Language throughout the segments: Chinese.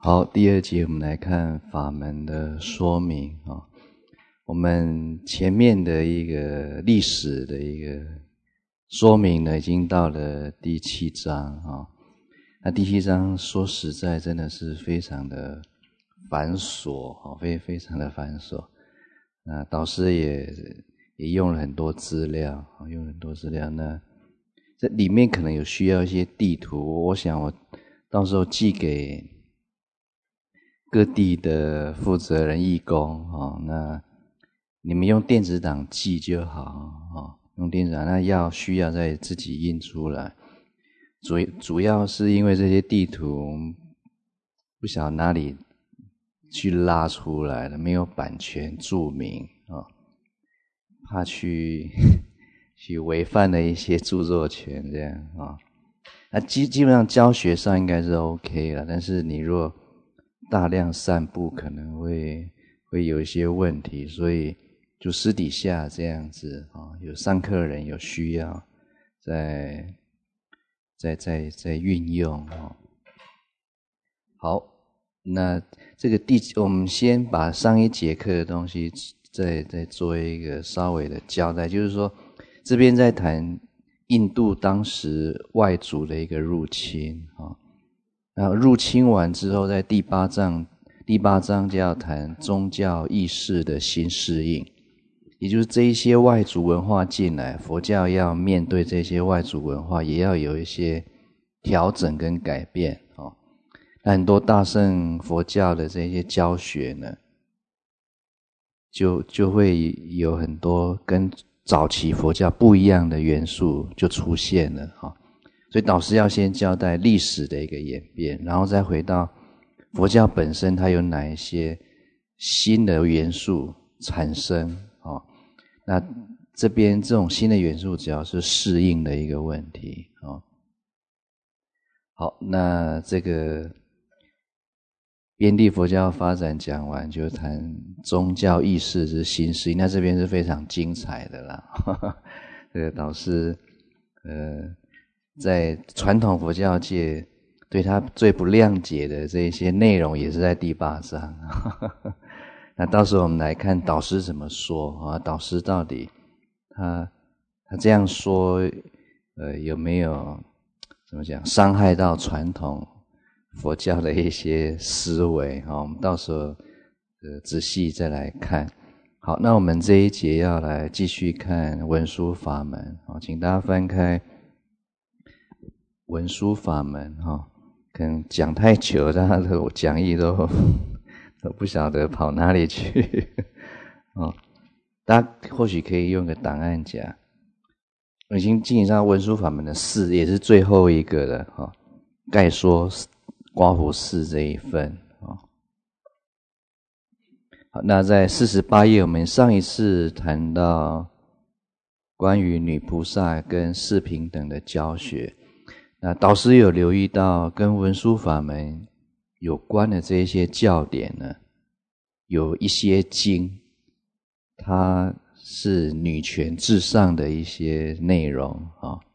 好，第二节我们来看法门的说明啊。我们前面的一个历史的一个说明呢，已经到了第7章啊。那第7章说实在真的是非常的繁琐啊，非常的繁琐。那导师也用了很多资料，用很多资料。那这里面可能有需要一些地图，我想我到时候寄给各地的负责人义工那你们用电子档寄就好用电子档，那需要再自己印出来。主要是因为这些地图不晓得哪里去拉出来了，没有版权注明怕去违反了一些著作权这样那基本上教学上应该是 OK 了，但是你若大量散布可能会有一些问题，所以就私底下这样子有上课的人有需要再运用好，那这个我们先把上一节课的东西再做一个稍微的交代，就是说这边在谈印度当时外族的一个入侵然后入侵完之后，在第八章就要谈宗教意识的新适应，也就是这一些外族文化进来，佛教要面对这些外族文化，也要有一些调整跟改变那很多大乘佛教的这些教学呢，就会有很多跟早期佛教不一样的元素就出现了所以导师要先交代历史的一个演变，然后再回到佛教本身它有哪一些新的元素产生那这边这种新的元素只要是适应的一个问题好，那这个边地佛教发展讲完，就谈宗教意识之新适应，那这边是非常精彩的啦这个导师在传统佛教界对他最不谅解的这些内容也是在第8章那到时候我们来看导师怎么说导师到底他这样说有没有怎么讲伤害到传统佛教的一些思维我们到时候仔细再来看。好，那我们这一节要来继续看文殊法门请大家翻开文殊法门可能讲太久，大家的讲义都不晓得跑哪里去大家或许可以用个档案夹，已经进行上文殊法门的4，也是最后一个了概说刮胡4这一份好，那在48页，我们上一次谈到关于女菩萨跟四平等的教学，那导师有留意到跟文殊法门有关的这一些教典呢，有一些经它是女权至上的一些内容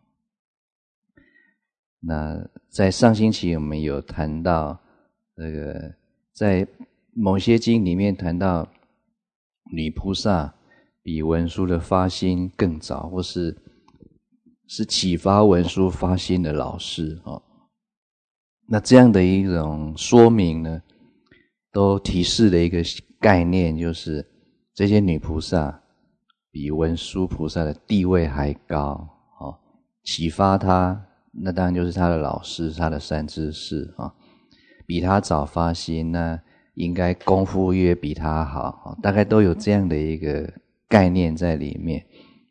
那在上星期我们有谈到这个在某些经里面谈到女菩萨比文殊的发心更早，或是启发文殊发心的老师那这样的一种说明呢，都提示了一个概念，就是这些女菩萨比文殊菩萨的地位还高启发她那当然就是她的老师，她的善知识比她早发心，那应该功夫越比她好大概都有这样的一个概念在里面。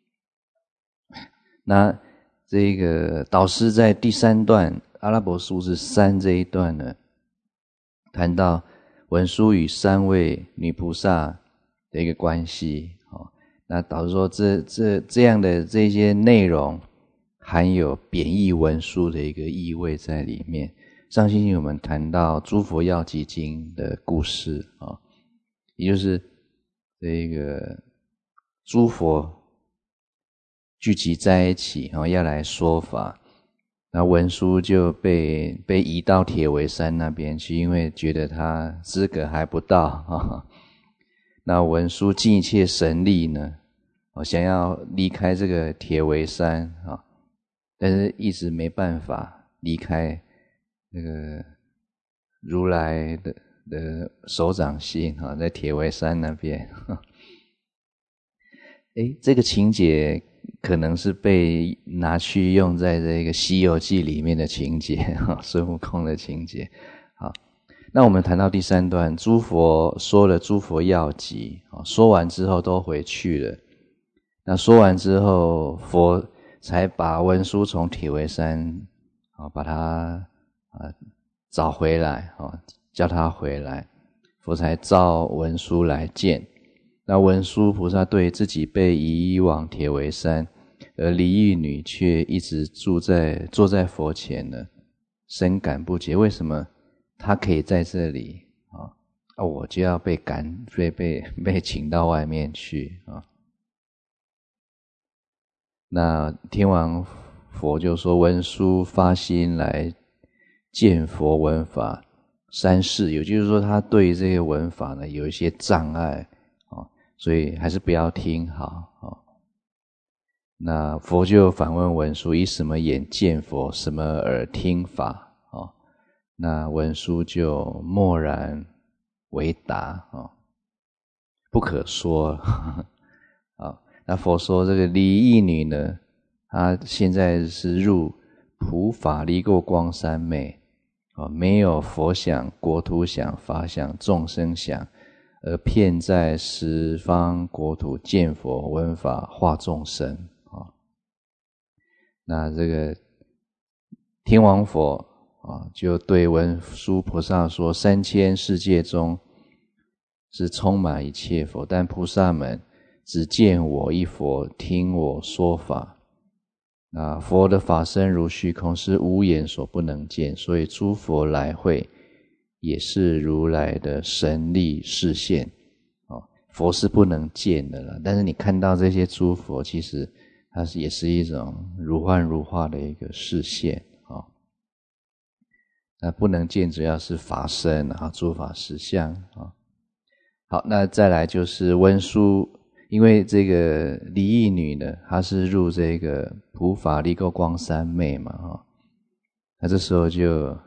那这个导师在第3段阿拉伯数字3这一段呢，谈到文殊与3位女菩萨的一个关系那导师说这样的这些内容含有贬义文殊的一个意味在里面。上星期我们谈到诸佛药集经的故事也就是这个诸佛聚集在一起要来说法， 那文殊就被移到铁围山那边去，因为觉得他资格还不到啊。那文殊尽一切神力呢，想要离开这个铁围山啊，但是一直没办法离开那个如来的手掌心啊，在铁围山那边。这个情节可能是被拿去用在这个《西游记》里面的情节，孙悟空的情节。好，那我们谈到第3段，诸佛说了诸佛要集，说完之后都回去了。那说完之后，佛才把文殊从铁围山把他找回来，叫他回来，佛才召文殊来见。那文殊菩萨对自己被移往铁围山，而离欲女却一直坐在佛前呢，深感不解，为什么他可以在这里我就要被请到外面去啊？那天王佛就说，文殊发心来见佛闻法3世，也就是说他对这个闻法呢有一些障碍，所以还是不要听好。那佛就反问文殊，以什么眼见佛，什么耳听法？那文殊就默然为答，不可说。那佛说这个离欲女呢，她现在是入普法离垢光三昧，没有佛想、国土想、法想、众生想，而遍在十方国土见佛闻法化众生。那这个天王佛就对文殊菩萨说，3000世界中是充满一切佛，但菩萨们只见我一佛，听我说法。那佛的法身如虚空，是无眼所不能见，所以诸佛来会也是如来的神力示现。佛是不能见的了，但是你看到这些诸佛，其实它也是一种如幻如化的一个示现。那不能见主要是法身诸法实相。好，那再来就是文殊，因为这个离欲女呢，她是入这个普法离垢光三昧嘛，那这时候就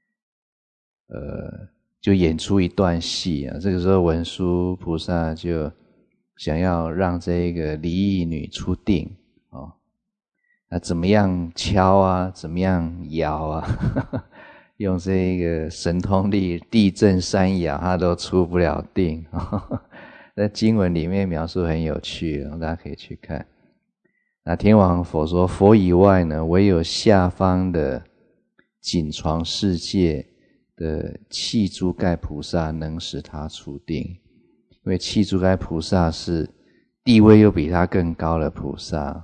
演出一段戏啊。这个时候文殊菩萨就想要让这个离欲女出定那怎么样敲啊，怎么样摇啊用这个神通力地震山摇，他都出不了定。在经文里面描述很有趣，大家可以去看。那天王佛说，佛以外呢，唯有下方的锦床世界的契诸盖菩萨能使他出定，因为契诸盖菩萨是地位又比他更高的菩萨，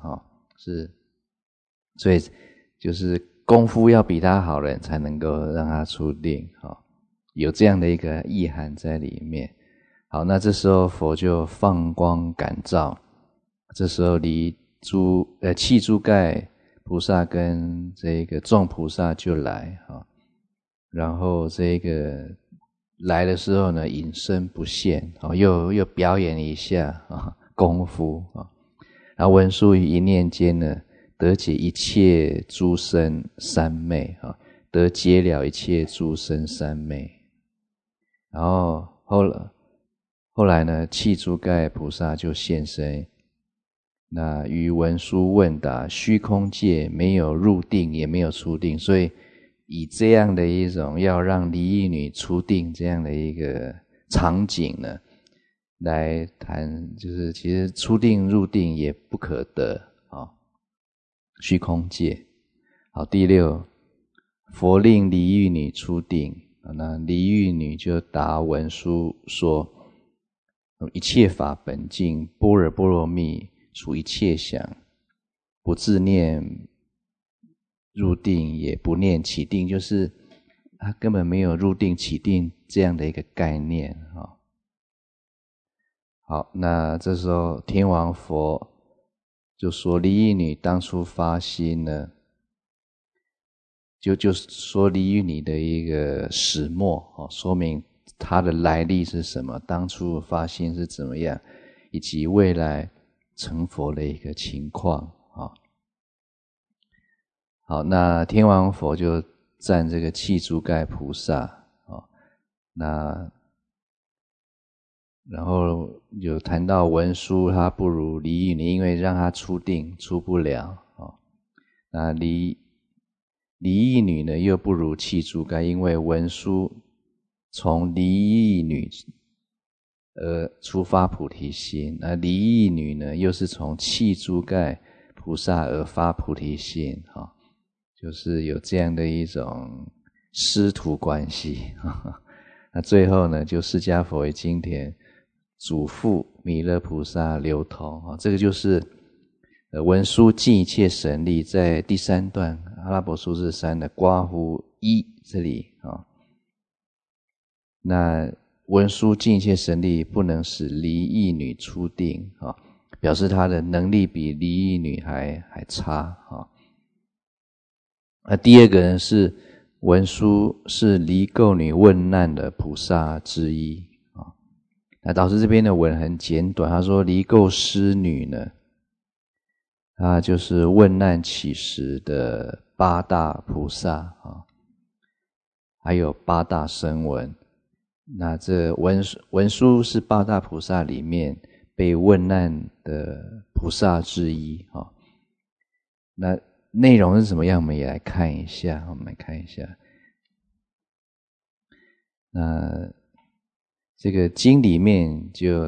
所以就是功夫要比他好的人才能够让他出定，有这样的一个意涵在里面。好，那这时候佛就放光感召，这时候契诸盖菩萨跟这个众菩萨就来，然后这个来的时候呢，隐身不现，又表演一下功夫，然后文殊于一念间呢，得解一切诸生三昧，得解了一切诸生三昧。然后后来呢，契诸盖菩萨就现身，那于文殊问答，虚空界没有入定也没有出定，所以以这样的一种要让离欲女出定这样的一个场景呢，来谈，就是其实出定入定也不可得虚空界。好，第6，佛令离欲女出定，那离欲女就答文殊说，一切法本净，般若波罗蜜除一切想，不自念入定，也不念起定，就是他根本没有入定起定这样的一个概念。好，那这时候天王佛就说，离欲女当初发心呢， 就说离欲女的一个始末说明它的来历是什么，当初发心是怎么样，以及未来成佛的一个情况好，那天王佛就赞这个契珠盖菩萨然后有谈到文殊他不如离欲女，因为让他出定出不了那离欲女呢又不如契珠盖，因为文殊从离欲女出发菩提心，那离欲女呢又是从契珠盖菩萨而发菩提心就是有这样的一种师徒关系那最后呢就释迦佛为经典嘱咐弥勒菩萨流通这个就是文殊尽一切神力，在第3段阿拉伯数字3的刮胡1这里那文殊尽一切神力不能使离欲女出定表示他的能力比离欲女还差那第二个人是文殊，是离垢女问难的菩萨之一那导师这边的文很简短，他说离垢师女呢，他就是问难起时的8大菩萨还有8大声闻。那这文殊是8大菩萨里面被问难的菩萨之一那内容是怎么样，我们也来看一下。那这个经里面就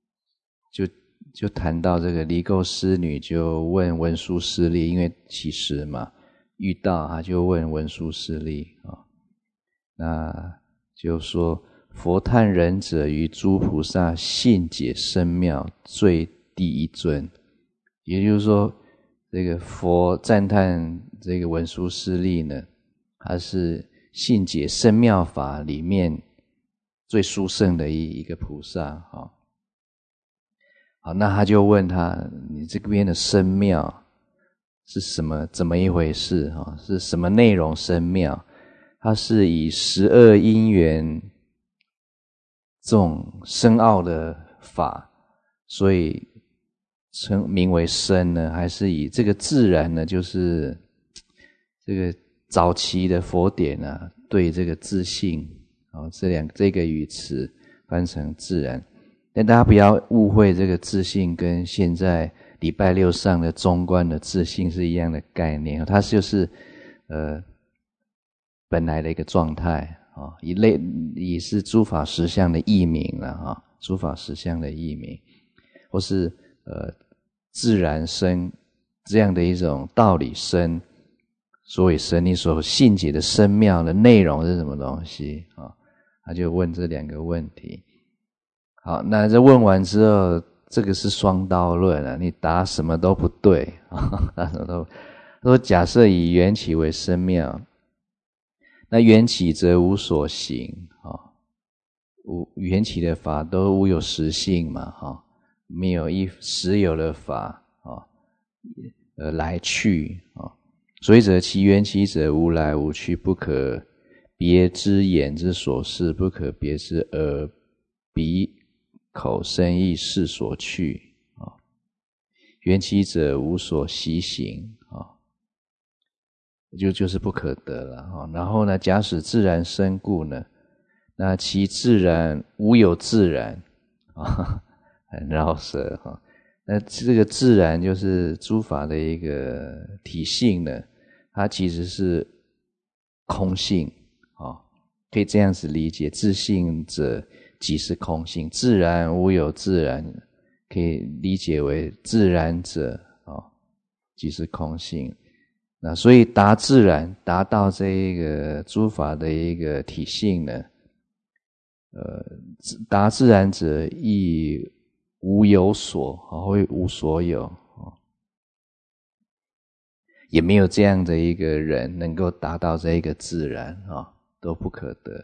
谈到这个离垢师女就问文殊师利，因为起时嘛遇到他就问文殊师利那就说佛叹仁者于诸菩萨信解深妙最第一尊，也就是说这个佛赞叹这个文殊师利呢，他是信解深妙法里面最殊胜的一个菩萨好，那他就问他，你这边的深妙是怎么一回事是什么内容深妙？它是以12因缘这种深奥的法，所以名为深呢，还是以这个自然呢，就是这个早期的佛典对这个自性这个语词翻成自然，但大家不要误会，这个自性跟现在礼拜六上的中观的自性是一样的概念，它就是本来的一个状态也是诸法实相的译名诸法实相的译名，或是自然生这样的一种道理生，所以生你所信解的深妙的内容是什么东西他就问这2个问题。好，那这问完之后，这个是双刀论你答什么都不对答什么都说假设以缘起为深妙，那缘起则无所行缘起的法都无有实性嘛没有一实有的法来去所以则其缘起者无来无去，不可别之眼之所视，不可别之耳鼻口身意识所去缘起者无所习行就是不可得了然后呢，假使自然生故呢，那其自然无有自然很绕舌那这个自然就是诸法的一个体性呢，它其实是空性可以这样子理解，自性者即是空性，自然无有自然，可以理解为自然者即是空性。那所以达自然，达到这一个诸法的一个体性呢，达自然者亦无有所会无所有也没有这样的一个人能够达到这一个自然都不可得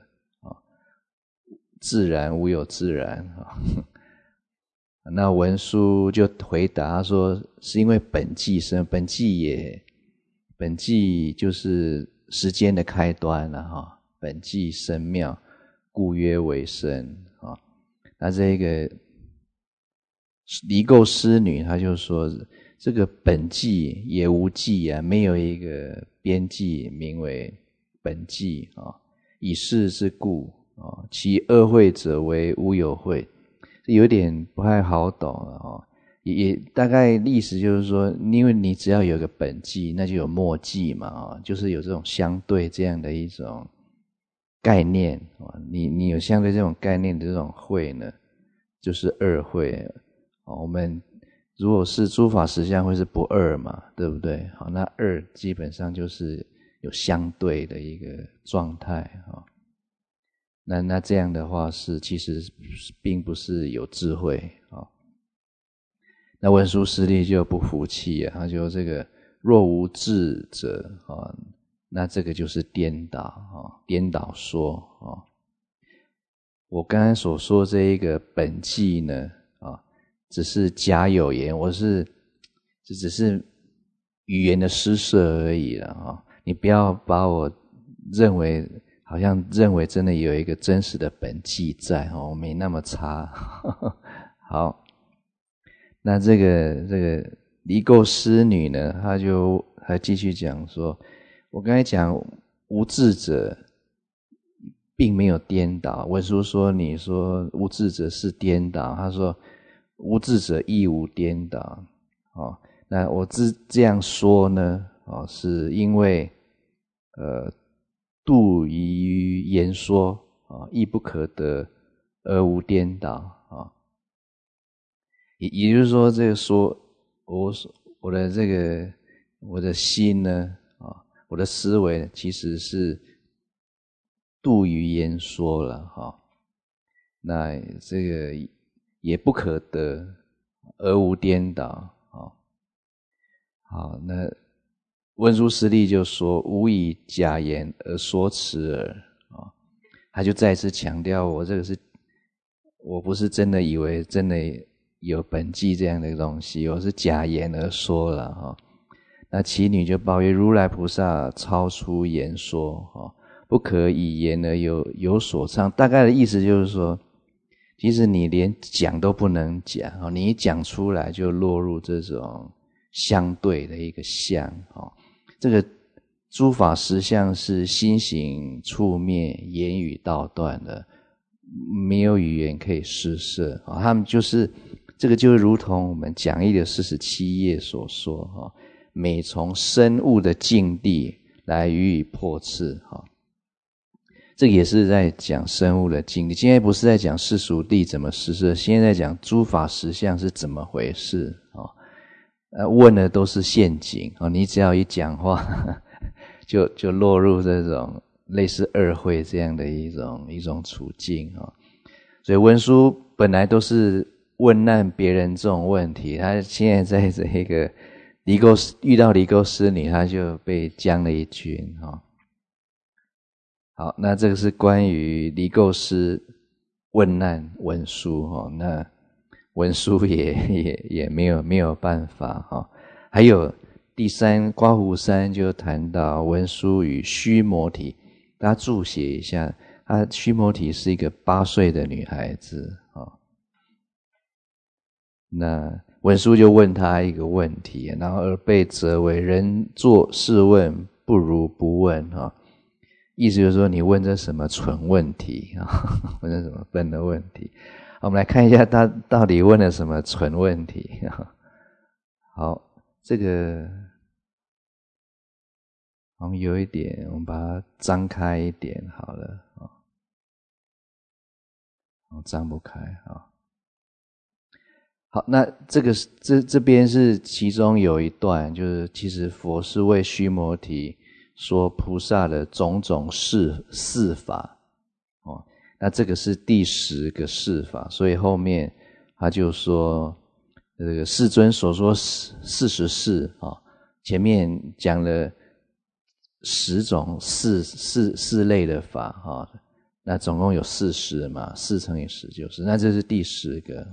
自然无有自然那文殊就回答说，是因为本寂生，本寂就是时间的开端了哈。本纪生妙，故曰为生啊。那这个离垢师女，她就说这个本纪也无纪啊，没有一个边际名为本纪啊。以是之故啊，其恶会者为无有会，有点不太好懂啊。也大概意思就是说，因为你只要有个本纪，那就有末纪嘛啊，就是有这种相对这样的一种概念啊。你有相对这种概念的这种会呢，就是二会。我们如果是诸法实相会是不二嘛，对不对？好，那二基本上就是有相对的一个状态啊。那这样的话其实并不是有智慧啊。那文殊师利就不服气啊，他就这个若无智者啊，那这个就是颠倒啊，颠倒说啊。我刚才所说这一个本纪呢啊，只是假有言，这只是语言的施设而已了啊。你不要把我好像认为真的有一个真实的本纪在哦，我没那么差。好。那这个离垢师女呢，她就还继续讲说，我刚才讲无智者并没有颠倒。文殊说你说无智者是颠倒，他说无智者亦无颠倒。那我这样说呢，是因为度宜于言说亦不可得而无颠倒也就是说，这个说我的心呢我的思维其实是度于言说了那这个也不可得而无颠倒好，那文殊师利就说无以假言而说此耳他就再次强调我不是真的以为真的有本纪这样的东西，我是假言而说了那其女就抱怨如来菩萨超出言说不可以言而有所唱。大概的意思就是说，其实你连讲都不能讲你一讲出来就落入这种相对的一个相这个诸法实相是心行处灭，言语道断的，没有语言可以施设他们就是这个就如同我们讲义的47页所说每从生物的境地来予以破斥这个也是在讲生物的境地。现在不是在讲世俗谛怎么施设，现在在讲诸法实相是怎么回事问的都是陷阱你只要一讲话就落入这种类似二会这样的一种处境所以文殊本来都是问难别人这种问题，他现在在这个遇到离垢师女，他就被将了一军好，那这个是关于离垢师问难文殊那文殊也没有办法还有第三刮胡山就谈到文殊与须摩提，大家注写一下，须摩提是一个8岁的女孩子那文殊就问他一个问题，然后而被责为人作是问不如不问意思就是说你问这什么蠢问题问这什么笨的问题。我们来看一下他到底问了什么蠢问题好，这个好像有一点，我们把它张开一点好了张不开好，那这边是其中有一段，就是其实佛是为须摩提说菩萨的种种事法那这个是第10个事法，所以后面他就说这个世尊所说40事前面讲了10种四类的法那总共有40嘛，4乘以10就是，那这是第10个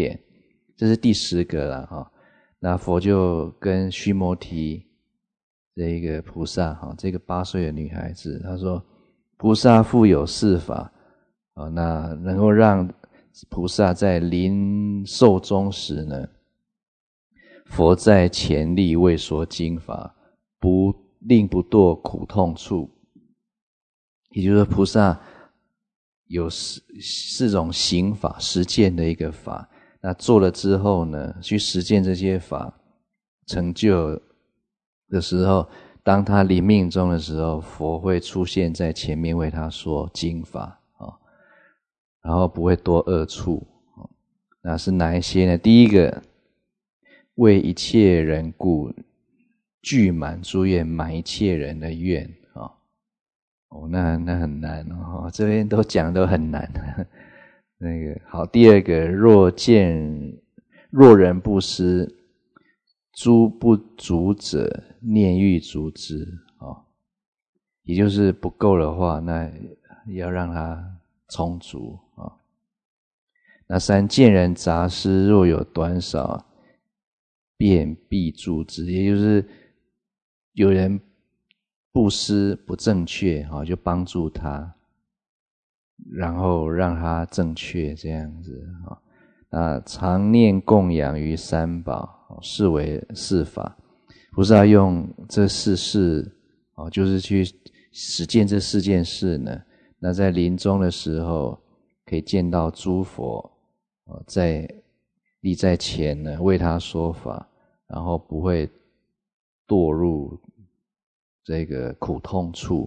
这是第10个了那佛就跟须摩提这一个菩萨这个8岁的女孩子，她说菩萨复有4法那能够让菩萨在临寿终时呢，佛在前力为说经法，不令不堕苦痛处。也就是说菩萨有4种行法，实践的一个法，那做了之后呢，去实践这些法成就的时候，当他临命终的时候，佛会出现在前面为他说经法然后不会多恶处那是哪一些呢？第一个，为一切人故，具满诸愿，满一切人的愿那很难这边都讲都很难那个好，第二个，若人不施，诸不足者念欲足之也就是不够的话，那要让它充足那3，见人杂施，若有短少，便必助之。也就是有人布施不正确就帮助他，然后让他正确这样子那常念供养于3宝，是为4法。菩萨用这4事就是去实践这4件事呢，那在临终的时候可以见到诸佛立在前呢，为他说法，然后不会堕入这个苦痛处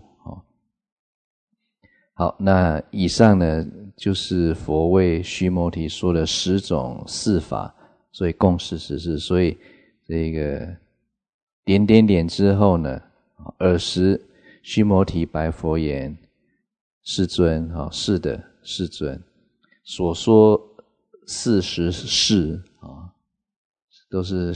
好，那以上呢就是佛为须摩提说的10种4法，所以共40事。所以这个点之后呢，尔时须摩提白佛言：世尊是的，世尊，所说40事都是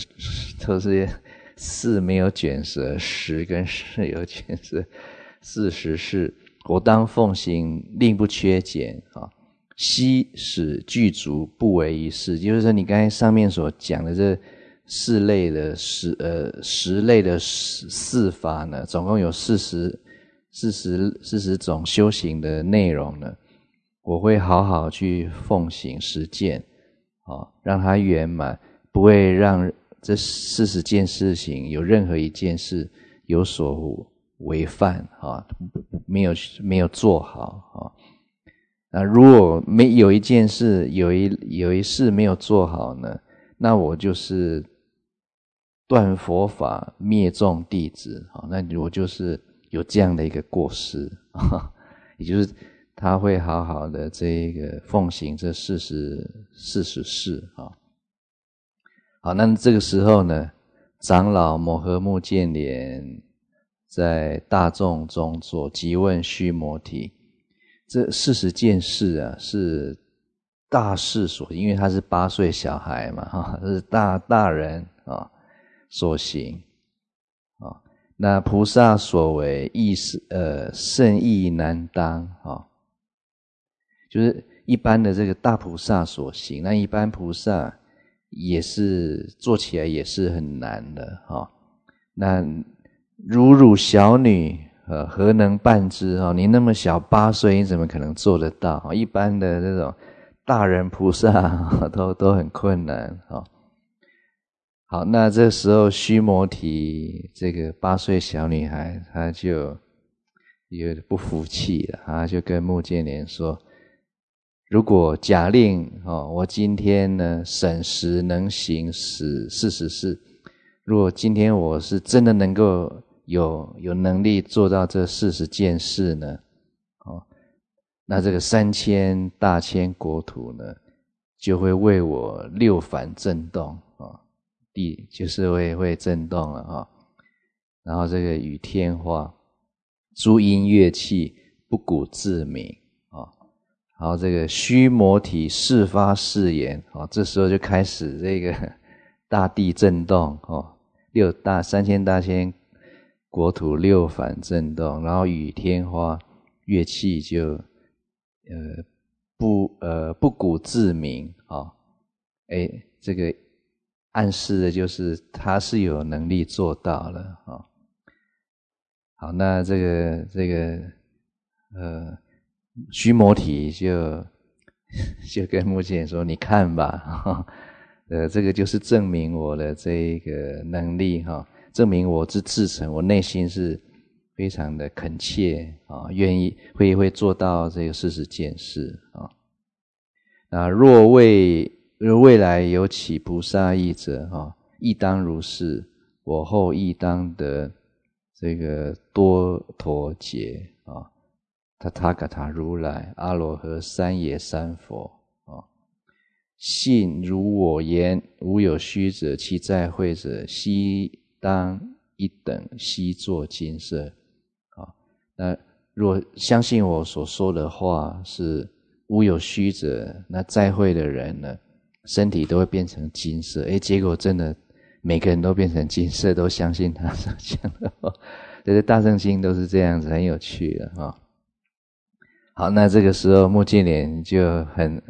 4没有卷舌，10跟10有卷舌，40事我当奉行，令不缺减悉使具足，不为一事。就是说你刚才上面所讲的这10类的10类的4法呢，总共有40种修行的内容呢，我会好好去奉行实践让它圆满，不会让这40件事情有任何一件事有所违犯没有做好那如果有一件事有一事没有做好呢，那我就是断佛法灭众弟子那我就是有这样的一个过失也就是他会好好的这个奉行这40事好，那这个时候呢，长老摩诃目犍连在大众中坐，即问须摩提：这40件事是大事所，因为他是8岁小孩嘛是大人所行那菩萨所为甚易难当就是一般的这个大菩萨所行，那一般菩萨也是做起来也是很难的那汝小女何能办之你那么小8岁，你怎么可能做得到一般的这种大人菩萨都很困难好，那这时候须摩提这个8岁小女孩，她就有点不服气了，她就跟目犍连说：如果假令我今天呢审时能行40事，如果今天我是真的能够有能力做到这40件事呢那这个3000大千国土呢就会为我6反震动地就是会震动了然后这个与天花诸音乐器不鼓自鸣然后这个须摩提誓发誓言这时候就开始这个大地震动3000大千国土6反震动，然后与天花乐器就不鼓自鸣这个暗示的就是他是有能力做到了好，那这个须摩提就跟目犍连说：“你看吧，这个就是证明我的这个能力哈，证明我是至诚，我内心是非常的恳切啊，愿意会做到这个40件事啊。那若未来有起菩萨意者啊，亦当如是，我后亦当得这个多陀劫啊。”他塔嘎塔如来阿罗诃三耶三佛啊，信如我言，无有虚者，其在会者，悉当一等，悉作金色啊。那若相信我所说的话是无有虚者，那在会的人呢，身体都会变成金色。结果真的每个人都变成金色，都相信他所讲的话。这个大乘经都是这样子，很有趣的哈。好，那这个时候目犍连就很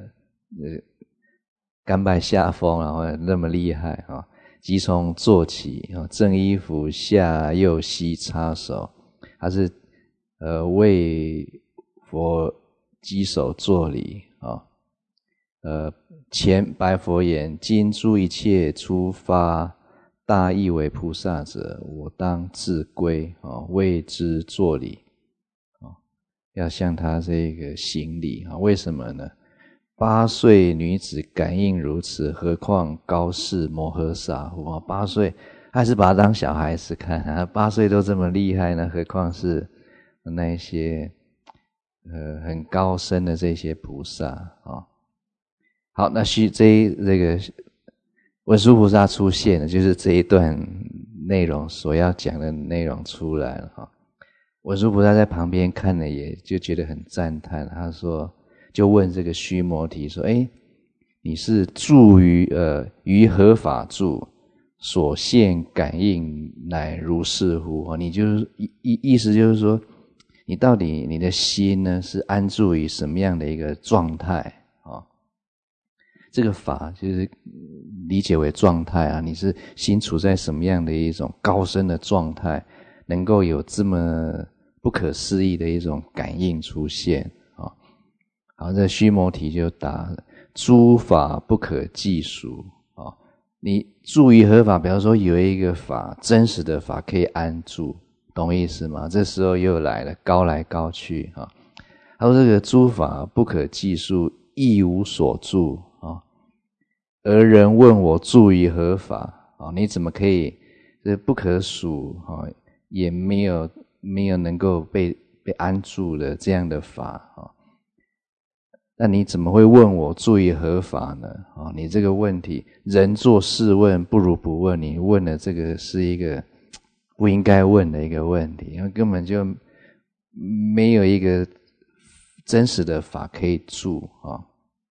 甘拜下风，然后那么厉害啊！即从坐起，正衣服下右膝插手，他是为佛稽首作礼啊。前白佛言：今诸一切初发大意为菩萨者，我当自归啊，为之作礼。要向他这个行礼啊？为什么呢？8岁女子感应如此，何况高士摩诃萨乎？8岁还是把他当小孩子看啊？8岁都这么厉害呢，何况是那一些很高深的这些菩萨啊？好，那这个文殊菩萨出现了，就是这一段内容所要讲的内容出来了哈。文殊菩萨在旁边看了也就觉得很赞叹，他说就问这个须摩提说：你是住于何法住，所现感应乃如是乎？你就是意思就是说，你到底你的心呢是安住于什么样的一个状态啊？这个法就是理解为状态啊，你是心处在什么样的一种高深的状态，能够有这么不可思议的一种感应出现啊！好，这须摩提就答：诸法不可计数啊！你住于何法？比方说有一个法，真实的法可以安住，懂意思吗？这时候又来了，高来高去啊！他说这个诸法不可计数，亦无所住啊！而人问我住于何法啊？你怎么可以这不可数啊？也没有能够被安住的这样的法啊？那你怎么会问我住于何法呢？啊，你这个问题，人作是问，不如不问。你问的这个是一个不应该问的一个问题，因为根本就没有一个真实的法可以住啊。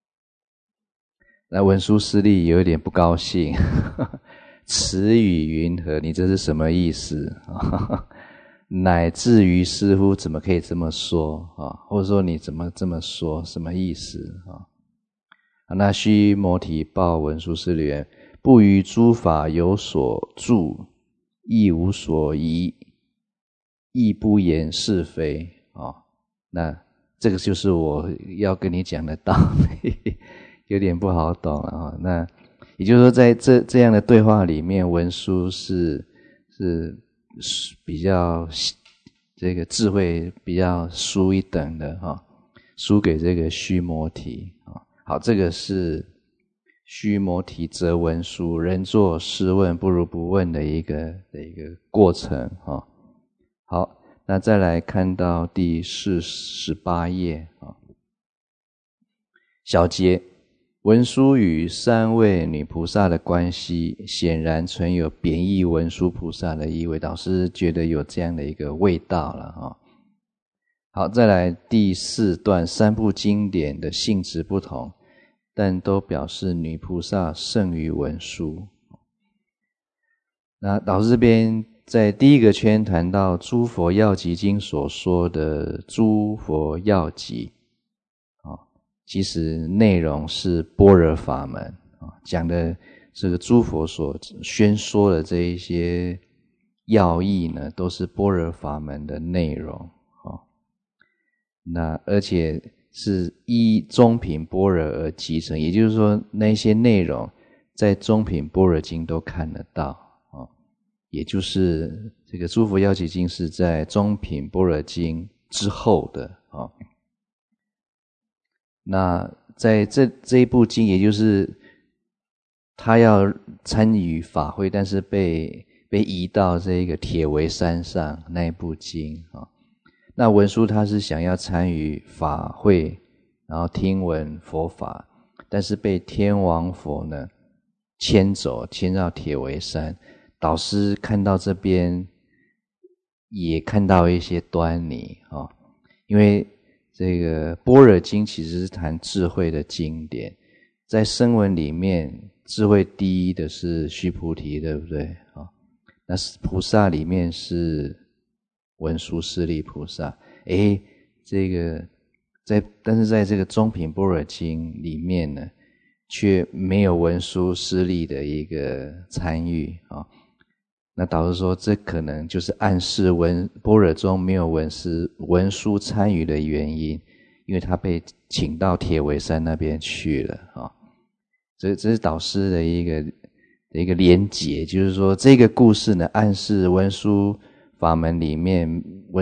那文殊师利有点不高兴，此语云何？你这是什么意思？乃至于师乎？怎么可以这么说啊？或者说你怎么这么说？什么意思啊？那须摩提报文殊师利言：不于诸法有所住，亦无所疑，亦不言是非啊。那这个就是我要跟你讲的道理，有点不好懂了啊。那也就是说，在这样的对话里面，文殊是比较这个智慧比较输一等的哈，输给这个须摩提啊。好，这个是须摩提责文殊，人作是问，不如不问的一个过程哈。好，那再来看到第48页啊，小节。文殊与3位女菩萨的关系，显然存有贬义文殊菩萨的意味。导师觉得有这样的一个味道了啊。好，再来第4段，3部经典的性质不同，但都表示女菩萨胜于文殊。那导师这边在第一个圈谈到《诸佛药集经》所说的诸佛药集。其实内容是般若法门啊，讲的这个诸佛所宣说的这一些要义呢，都是般若法门的内容那而且是依中品般若而集成，也就是说那些内容在中品般若经都看得到也就是这个诸佛要解经是在中品般若经之后的那在这一部经，也就是他要参与法会，但是被移到这个铁围山上那一部经那文殊他是想要参与法会，然后听闻佛法，但是被天王佛呢牵到铁围山。导师看到这边也看到一些端倪因为这个般若经其实是谈智慧的经典，在声闻里面智慧第一的是须菩提，对不对那菩萨里面是文殊师利菩萨这个但是在这个中品般若经里面呢，却没有文殊师利的一个参与那导师说这可能就是暗示般若中没有文殊参与的原因，因为他被请到铁围山那边去了这是导师的一个连结，就是说这个故事呢暗示文殊法门里面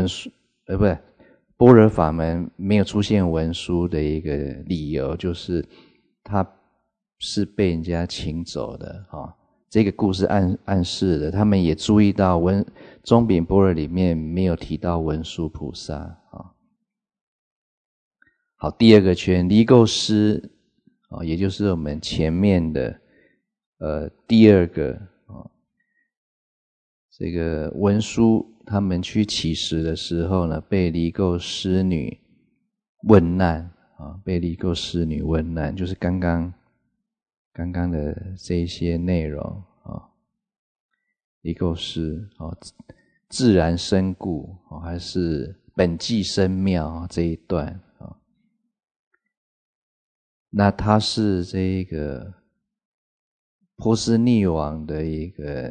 般若法门没有出现文殊的一个理由，就是他是被人家请走的这个故事暗示的，他们也注意到中品般若里面没有提到文殊菩萨好，第二个圈离垢师也就是我们前面的第二个这个文殊他们去乞食的时候呢，被离垢师女问难被离垢师女问难，就是刚刚的这一些内容离垢师自然身故还是本寂深妙这一段那他是这个波斯匿王的一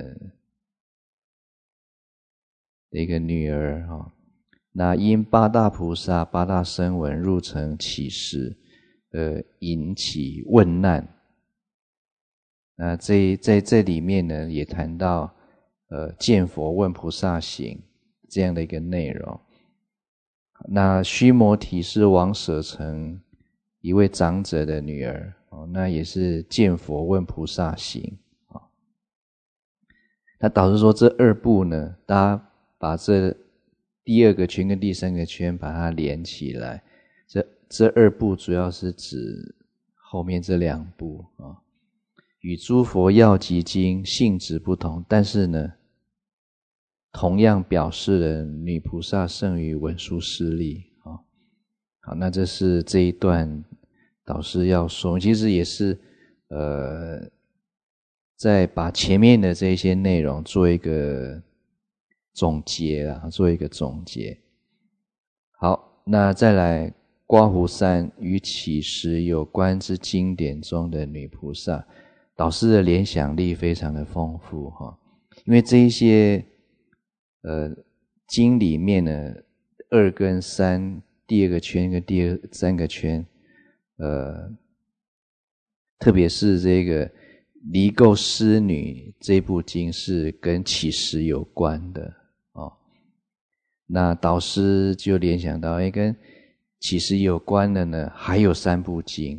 个女儿那因八大菩萨八大声闻入城乞食引起问难，那在这里面呢也谈到见佛问菩萨行这样的一个内容。那须摩提是王舍城一位长者的女儿那也是见佛问菩萨行那导致说这二部呢，大家把这第二个圈跟第三个圈把它连起来，这二部主要是指后面这两部与诸佛要集经性质不同，但是呢同样表示了女菩萨胜于文殊师利好，那这是这一段导师要说，其实也是再把前面的这些内容做一个总结做一个总结。好，那再来刮胡山与乞食有关之经典中的女菩萨，导师的联想力非常的丰富因为这一些经里面呢2跟3第二个圈跟第三个圈特别是这个离垢师女这部经是跟乞食有关的那导师就联想到跟乞食有关的呢还有3部经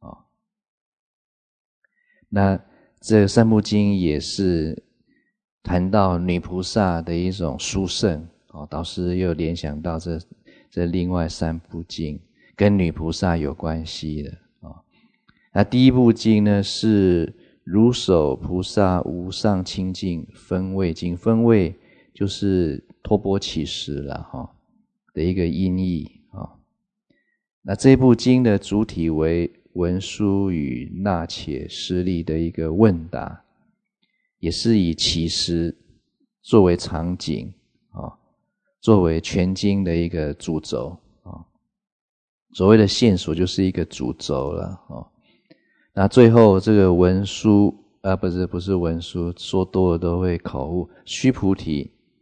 那这3部经也是谈到女菩萨的一种殊胜导师又联想到这另外3部经跟女菩萨有关系的那第一部经呢是如手菩萨无上清净分位经，分位就是托钵乞食啦的一个音译那这部经的主体为文殊与那且师利的一个问答，也是以乞食作为场景作为全经的一个主轴所谓的线索就是一个主轴了那最后这个文殊不是文殊，说多了都会口误，须菩提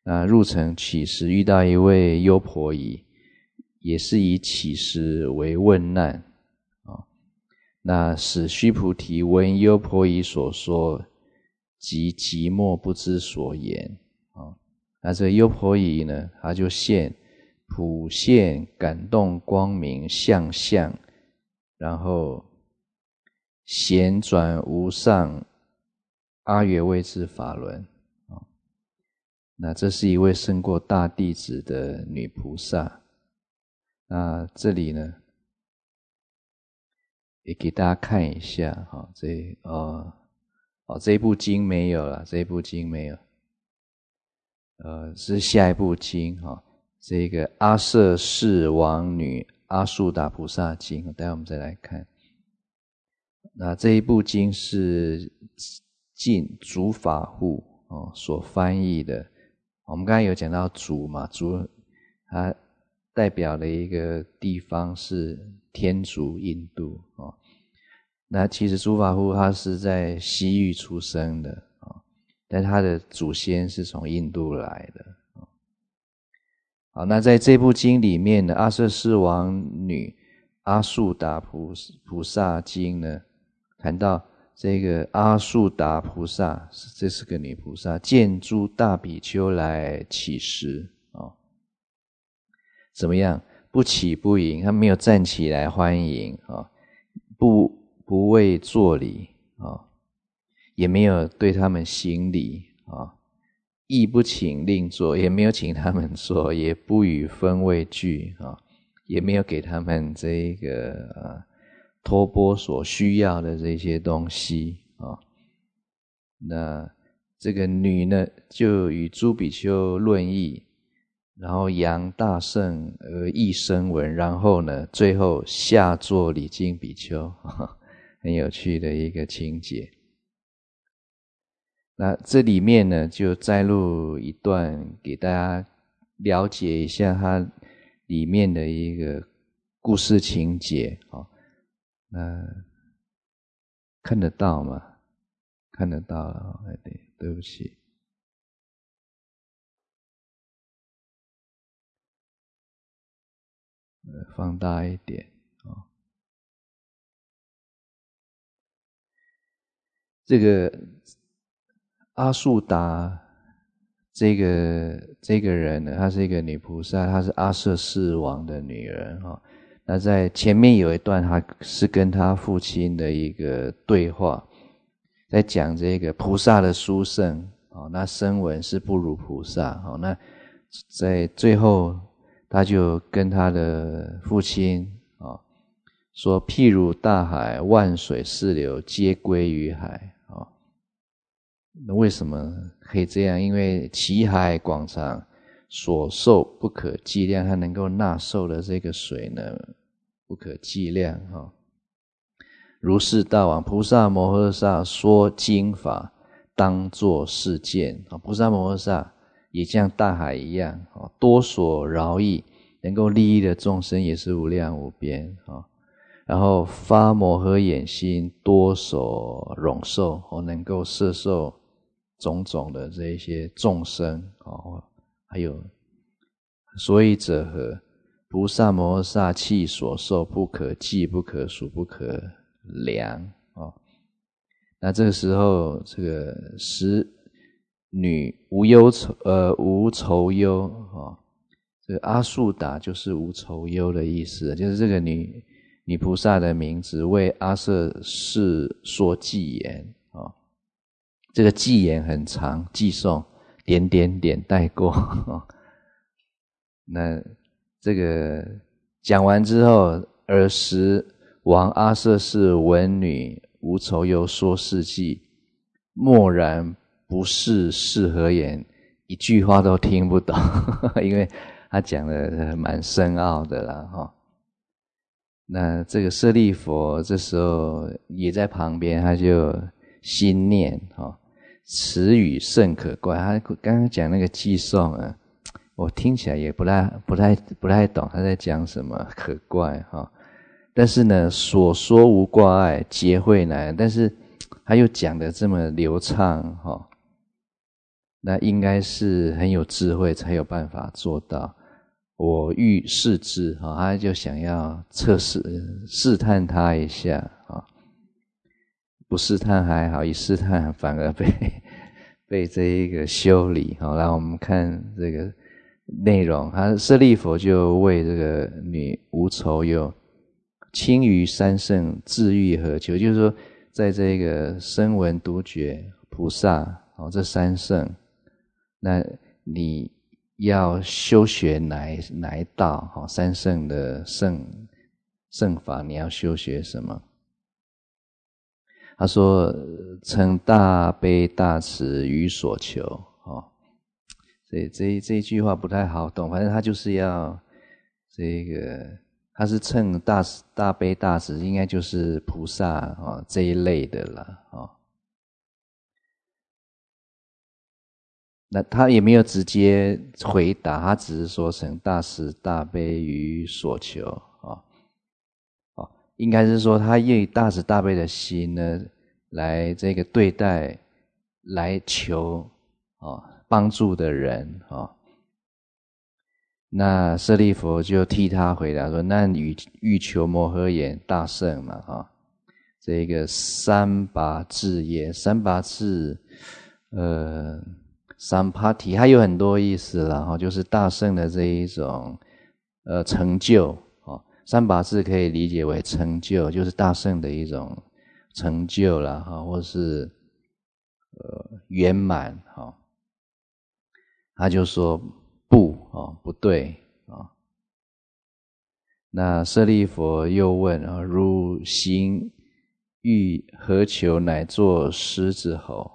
那入城乞食，遇到一位优婆夷，也是以乞食为问难那使须菩提闻优婆夷所说，即寂寞不知所言那这个优婆夷呢，他就普现感动光明相，然后旋转无上阿耨卫智法轮那这是一位胜过大弟子的女菩萨。那这里呢也给大家看一下这一部经没有了，这一部经没有是下一部经这个阿阇世王女阿速达菩萨经待会我们再来看。那这一部经是晋竺法护所翻译的。我们刚才有讲到竺嘛，竺它代表的一个地方是天竺印度那其实竺法护他是在西域出生的但他的祖先是从印度来的好，那在这部经里面的阿阇世王女阿速达菩萨经呢，谈到这个阿速达菩萨，这是个女菩萨，见诸大比丘来乞食怎么样？不起不迎，她没有站起来欢迎不为作礼也没有对他们行礼亦不请令坐，也没有请他们坐，也不与分位具也没有给他们这个托钵所需要的这些东西那这个女呢，就与诸比丘论议，然后扬大乘而益声闻，然后呢，最后下座礼敬比丘很有趣的一个情节。那这里面呢，就摘录一段给大家了解一下它里面的一个故事情节那看得到吗？看得到了对不起放大一点这个阿速达这个人呢，她是一个女菩萨，她是阿阇世王的女儿那在前面有一段，她是跟她父亲的一个对话，在讲这个菩萨的殊胜那声闻是不如菩萨那在最后，她就跟她的父亲说：譬如大海，万水四流，皆归于海那为什么可以这样？因为其海广长，所受不可计量，它能够纳受的这个水呢，不可计量如是大王菩萨摩诃萨说经法，当作是见菩萨摩诃萨也像大海一样多所饶益，能够利益的众生也是无量无边然后发摩诃眼心，多所容受能够摄受种种的这一些众生还有所以者何？菩萨摩诃萨气所受，不可计，不可数，不可量那这个时候，这个使女无愁忧这个阿速达就是无愁忧的意思，就是这个女菩萨的名字，为阿阇世说偈言这个偈言很长，偈颂点点点带过那这个讲完之后，尔时王阿阇世闻女无愁忧说是偈，默然不是是何言，一句话都听不懂因为他讲的蛮深奥的啦那这个舍利佛这时候也在旁边，他就心念此语甚可怪。他刚刚讲那个偈颂我听起来也不太懂他在讲什么，可怪但是呢，所说无挂碍，皆慧乃。但是他又讲得这么流畅那应该是很有智慧才有办法做到。我欲试之，他就想要测试试探他一下，不试探还好，一试探反而被这一个修理。来我们看这个内容，舍利弗就为这个女无愁忧，轻于三圣，自欲何求？就是说在这个声闻独觉菩萨这三圣，那你要修学哪一道三圣的圣法，你要修学什么？他说成大悲大慈于所求。所以这一句话不太好懂，反正他就是要这个，他是称大悲大慈，应该就是菩萨这一类的啦。那他也没有直接回答，他只是说成大慈大悲于所求。应该是说他以大慈大悲的心呢来这个对待来求帮助的人。那舍利弗就替他回答说，那欲求摩诃言大圣嘛。这个三拔智也，三拔智三帕提，它有很多意思啦，就是大圣的这一种成就。三拔智可以理解为成就，就是大圣的一种成就啦，或是圆满。他就说不对。那舍利弗又问汝行欲何求，乃作狮子吼？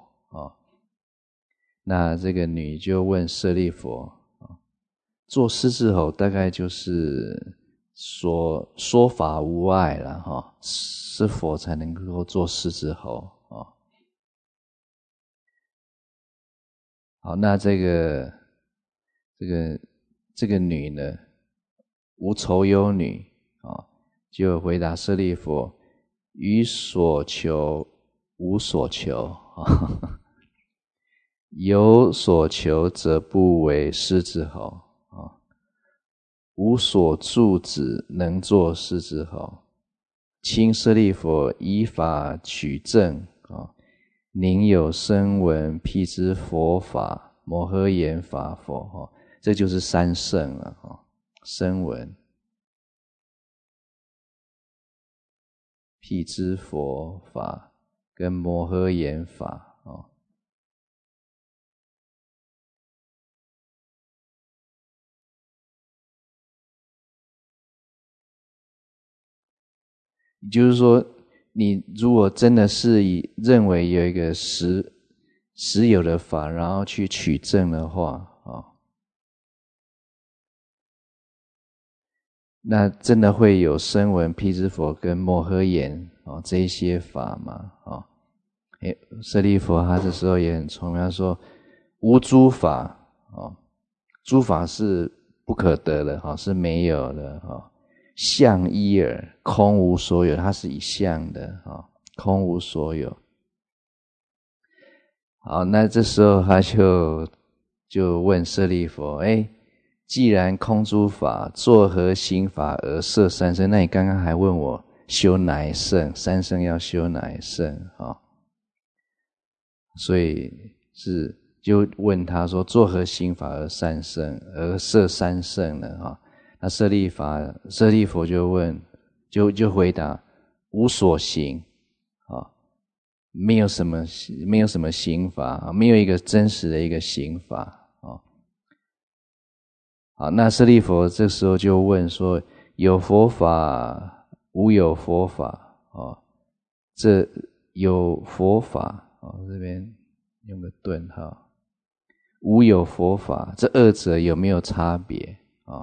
那这个女就问舍利弗，做狮子吼大概就是说法无碍啦，是佛才能够做狮子吼。好，那这个女呢，无愁忧女就回答舍利弗，于所求无所求。有所求则不为狮子吼，无所住子能作狮子吼。亲舍利弗，依法取证，宁有声闻辟支佛法，摩诃言法佛。这就是三圣了，声闻、辟支佛法跟摩诃言法。也就是说，你如果真的是认为有一个实有的法，然后去取证的话，那真的会有声闻、辟支佛跟摩诃言这一些法嘛？舍利弗他这时候也很聪明，他说无诸法，诸法是不可得的，是没有的。相依尔，空无所有，它是一相的，空无所有。好，那这时候他就问舍利弗，既然空诸法，作何行法而摄三圣？那你刚刚还问我修哪一圣，三圣要修哪一圣？所以就问他说，作何行法而摄三圣呢？那舍利弗就问，就回答无所行，没有什么行法，没有一个真实的一个行法。好，那舍利弗这时候就问说，有佛法无有佛法？这有佛法，这边用个顿号，无有佛法，这二者有没有差别？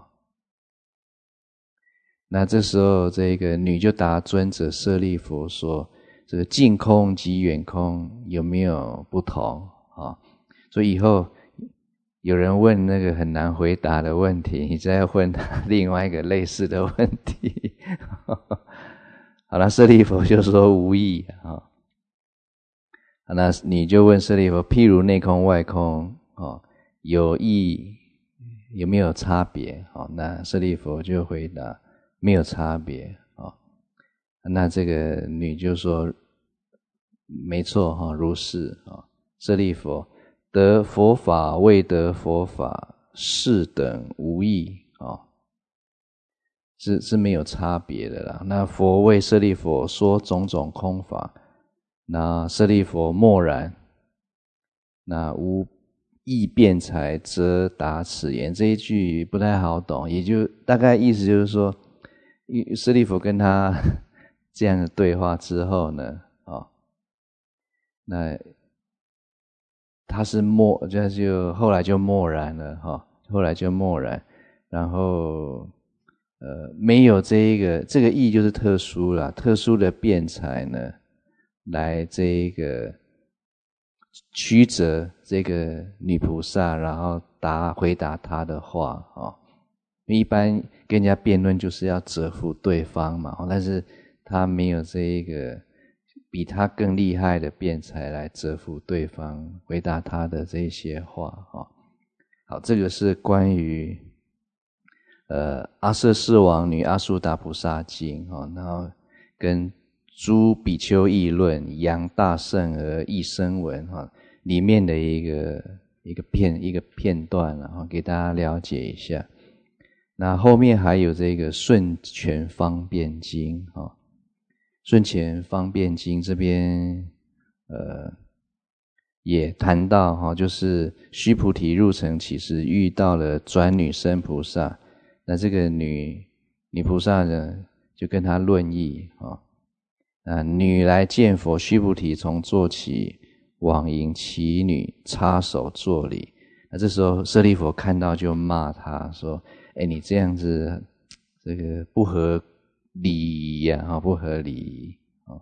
那这时候这个女就答尊者舍利弗说，这个近空及远空有没有不同？所以以后有人问那个很难回答的问题，你再问他另外一个类似的问题。好了，舍利弗就说无异。那你就问舍利弗，譬如内空外空， 有异有没有差别？那舍利弗就回答没有差别。那这个女就说没错，如是。舍利弗，得佛法未得佛法，是等无异。是没有差别的啦。那佛为舍利弗说种种空法，那舍利弗默然，那无异辩才则答此言。这一句不太好懂，也就大概意思就是说，舍利弗跟他这样的对话之后呢，那他是就后来就默然了，后来就默然，然后没有这个义就是特殊啦，特殊的辩才呢，来这个曲折这个女菩萨，然后回答她的话。一般跟人家辩论就是要折服对方嘛，但是他没有这个比他更厉害的辩才来折服对方，回答他的这些话。好，这个是关于阿阇世王女阿输达菩萨经，然后跟诸比丘议论扬大圣而益声闻里面的一个片段，然后给大家了解一下。那后面还有这个顺全方便经，顺全方便经这边也谈到就是须菩提入城乞时遇到了转女身菩萨，那这个女菩萨呢就跟他论议。女来见佛，须菩提从坐起往迎其女，插手作礼。那这时候舍利弗看到就骂他说，你这样子这个不合理呀，不合理。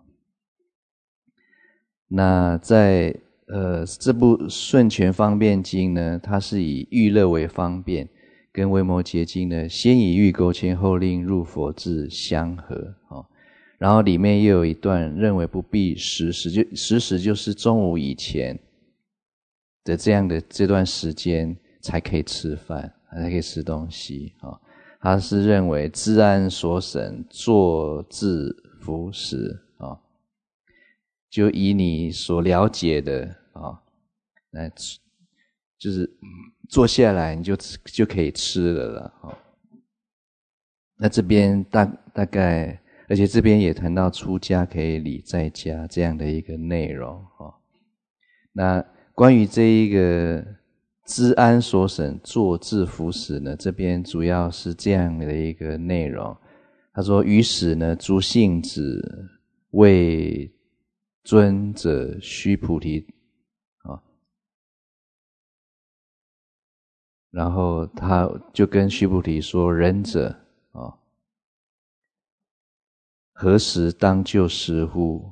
那在这部顺全方便经呢，它是以欲乐为方便，跟维摩诘经呢先以欲钩牵，后令入佛智相合。然后里面又有一段认为不必时时就是中午以前的这段时间才可以吃饭，才可以吃东西。他是认为自安所审，坐自服食。就以你所了解的那就是坐下来你就可以吃了啦。那这边大概，而且这边也谈到出家可以礼在家这样的一个内容。那关于这一个资安所审，坐自服食呢，这边主要是这样的一个内容。他说于是呢，诸信子为尊者须菩提，然后他就跟须菩提说，仁者何时当就师乎？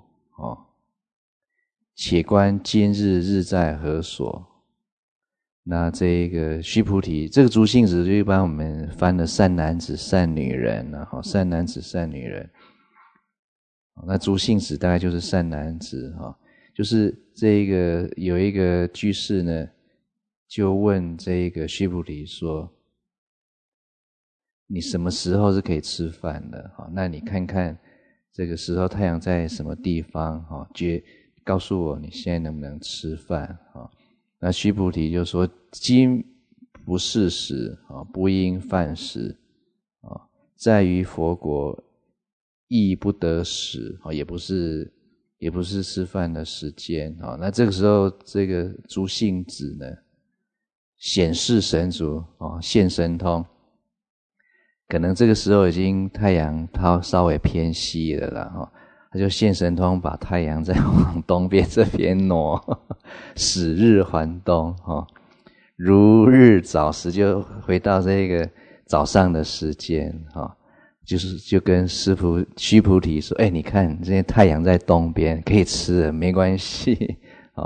且观今日日在何所？那这个须菩提，这个诸信子就一般我们翻了善男子善女人，善男子善女人。那诸信子大概就是善男子。就是这个有一个居士呢，就问这个须菩提说，你什么时候是可以吃饭的？那你看看这个时候太阳在什么地方，告诉我你现在能不能吃饭。那须菩提就说，今不是时，不应饭食，在于佛国亦不得食，也不是吃饭的时间。那这个时候这个诸信子呢，显示神足，现神通，可能这个时候已经太阳它稍微偏西了啦，他就现神通把太阳再往东边这边挪，使日还东，如日早时，就回到这个早上的时间。就跟须菩提说，你看这些太阳在东边，可以吃了，没关系。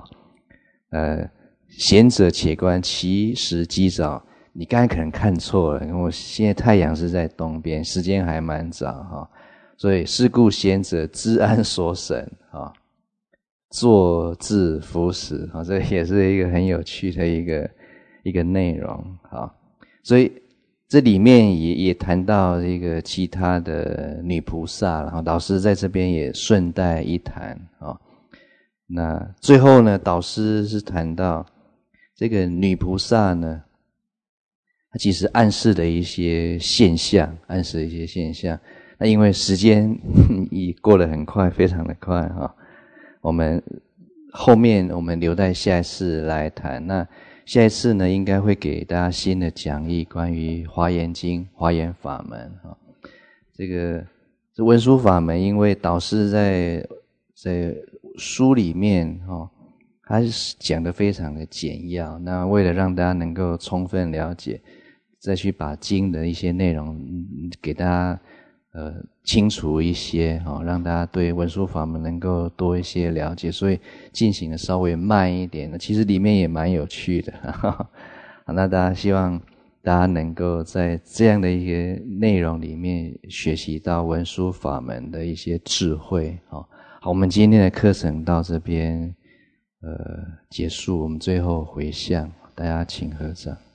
贤者且观，其时极早。你刚才可能看错了，我现在太阳是在东边，时间还蛮早。所以是故贤者知安所审，坐自服食。这也是一个很有趣的一个内容。好，所以这里面也谈到这个其他的女菩萨，然后导师在这边也顺带一谈啊。那最后呢，导师是谈到这个女菩萨呢，它其实暗示的一些现象，那因为时间已过得很快，非常的快啊，我们后面我们留在下一次来谈。那下一次呢，应该会给大家新的讲义，关于华严经、华严法门啊。这文殊法门，因为导师在书里面他是讲得非常的简要。那为了让大家能够充分了解，再去把经的一些内容给大家清楚一些让大家对文殊法门能够多一些了解，所以进行的稍微慢一点，其实里面也蛮有趣的。好，那大家希望大家能够在这样的一个内容里面学习到文殊法门的一些智慧。好，我们今天的课程到这边结束，我们最后回向，大家请合掌。